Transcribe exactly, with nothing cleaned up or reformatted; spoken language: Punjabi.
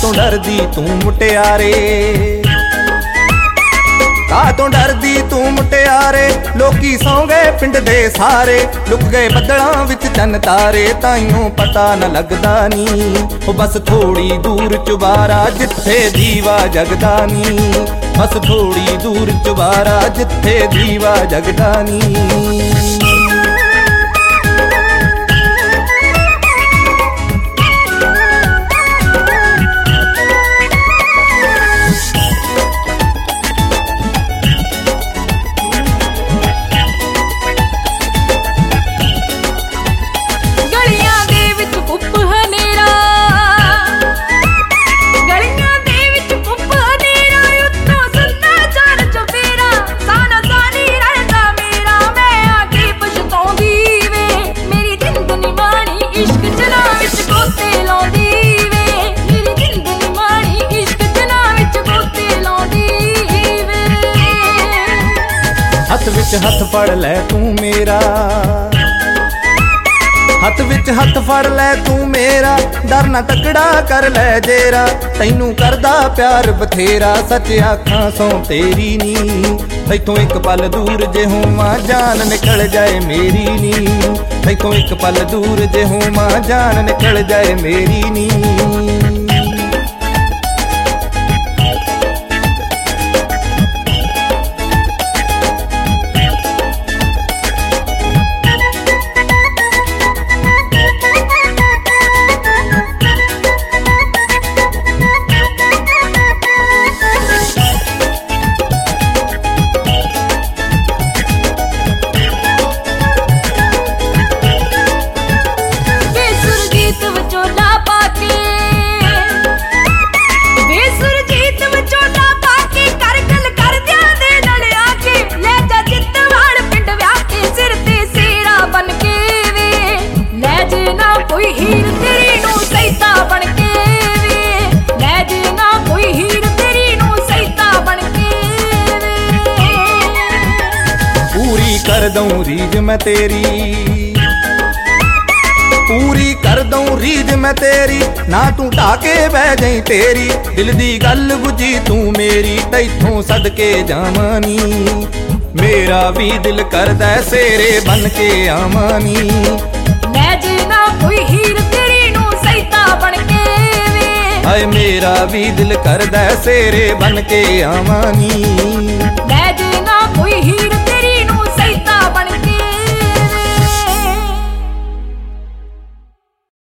ਕਾਤੋਂ ਡਰਦੀ ਤੂੰ ਮੁਟਿਆਰੇ, ਕਾਤੋਂ ਡਰਦੀ ਤੂੰ ਮੁਟਿਆਰੇ। ਲੋਕੀ ਸੌਂ ਗਏ ਪਿੰਡ ਦੇ ਸਾਰੇ, ਲੁਕ ਗਏ ਬੱਦਲਾਂ ਵਿੱਚ ਚੰਨ ਤਾਰੇ। ਤਾਈਓਂ ਪਤਾ ਨਾ ਲੱਗਦਾ ਨੀ ਉਹ ਬਸ ਥੋੜੀ ਦੂਰ ਚੁਬਾਰਾ ਜਿੱਥੇ ਦੀਵਾ ਜਗਦਾ ਨੀ, ਬਸ ਥੋੜੀ ਦੂਰ ਚੁਬਾਰਾ ਜਿੱਥੇ ਦੀਵਾ ਜਗਦਾ ਨੀ। ਹੱਥ ਵਿੱਚ ਹੱਥ ਫੜ ਲੈ ਤੂੰ ਮੇਰਾ, ਹੱਥ ਵਿੱਚ ਹੱਥ ਫੜ ਲੈ ਤੂੰ ਮੇਰਾ। ਡਰ ਨਾ ਤਕੜਾ ਕਰ ਲੈ ਜੇਰਾ, ਤੈਨੂੰ ਕਰਦਾ ਪਿਆਰ ਬਥੇਰਾ। ਸੱਚ ਆਖਾਂ ਸੌ ਤੇਰੀ ਨੀ, ਇੱਥੋਂ ਇੱਕ ਪਲ ਦੂਰ ਜੇ ਹੋਵਾਂ ਜਾਨ ਨਿਕਲ ਜਾਏ ਮੇਰੀ ਨੀ, ਇੱਥੋਂ ਇੱਕ ਪਲ ਦੂਰ ਜੇ ਹੋਵਾਂ ਜਾਨ ਨਿਕਲ ਜਾਏ ਮੇਰੀ ਨੀ। कर दूं रीझ मैं तेरी, पूरी कर दूं रीझ मैं तेरी। ना तू ढाके बह जाई तेरी दिल दी गल बुझी तू मेरी। तैथों सदके जावानी मेरा भी दिल करदा सेरे बन के आवानी। लै जे ना कोई हीर तेरी नू सैता बन के वे, हाय मेरा भी दिल करदा सेरे बन के आवानी।